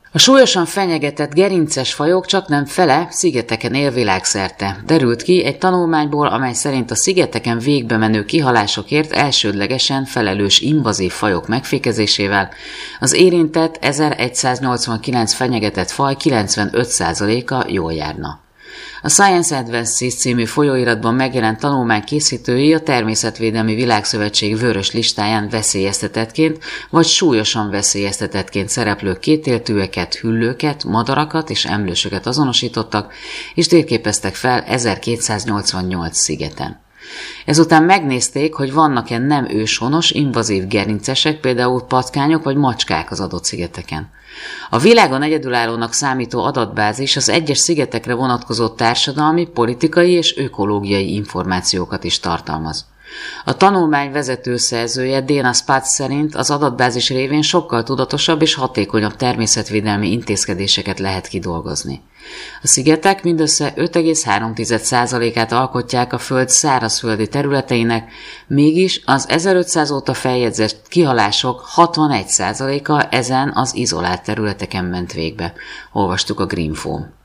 A súlyosan fenyegetett gerinces fajok csaknem fele szigeteken él világszerte. Derült ki egy tanulmányból, amely szerint a szigeteken végbe menő kihalásokért elsődlegesen felelős invazív fajok megfékezésével az érintett 1189 fenyegetett faj 95%-a jól járna. A Science Advances című folyóiratban megjelent tanulmány készítői a Természetvédelmi Világszövetség vörös listáján veszélyeztetettként vagy súlyosan veszélyeztetettként szereplő kétéltűeket, hüllőket, madarakat és emlősöket azonosítottak, és térképeztek fel 1288 szigeten. Ezután megnézték, hogy vannak-e nem őshonos, invazív gerincesek, például patkányok vagy macskák az adott szigeteken. A világon egyedülállónak számító adatbázis az egyes szigetekre vonatkozó társadalmi, politikai és ökológiai információkat is tartalmaz. A tanulmány vezető szerzője Dana Spatz szerint az adatbázis révén sokkal tudatosabb és hatékonyabb természetvédelmi intézkedéseket lehet kidolgozni. A szigetek mindössze 5,3%-át alkotják a Föld szárazföldi területeinek, mégis az 1500 óta feljegyzett kihalások 61%-a ezen az izolált területeken ment végbe, olvastuk a Greenfo-n.